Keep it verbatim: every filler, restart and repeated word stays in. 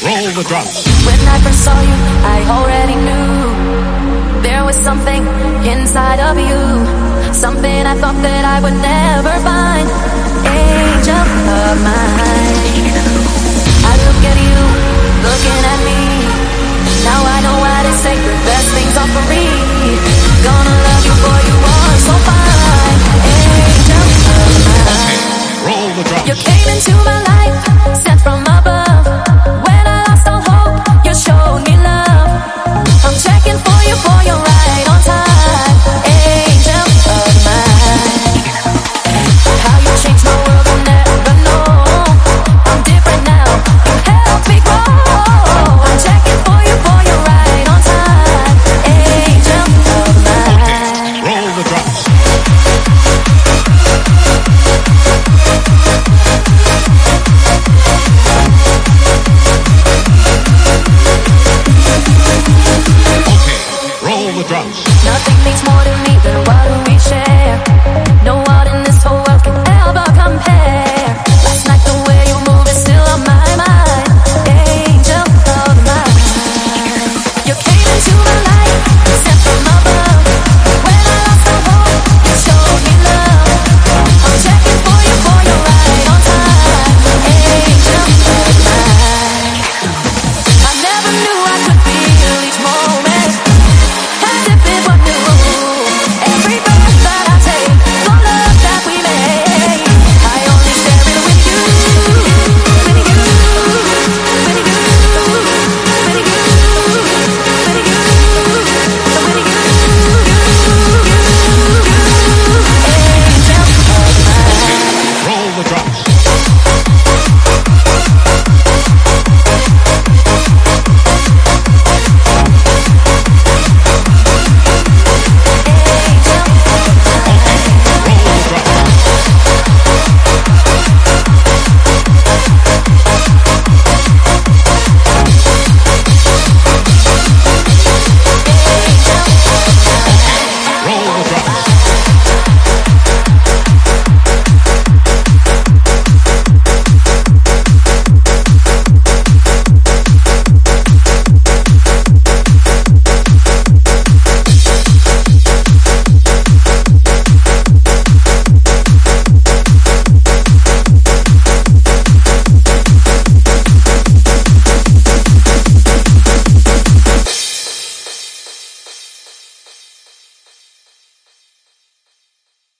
Roll the drums. When I first saw you, I already knew there was something inside of you, something I thought that I would never find. Angel of mine, I look at you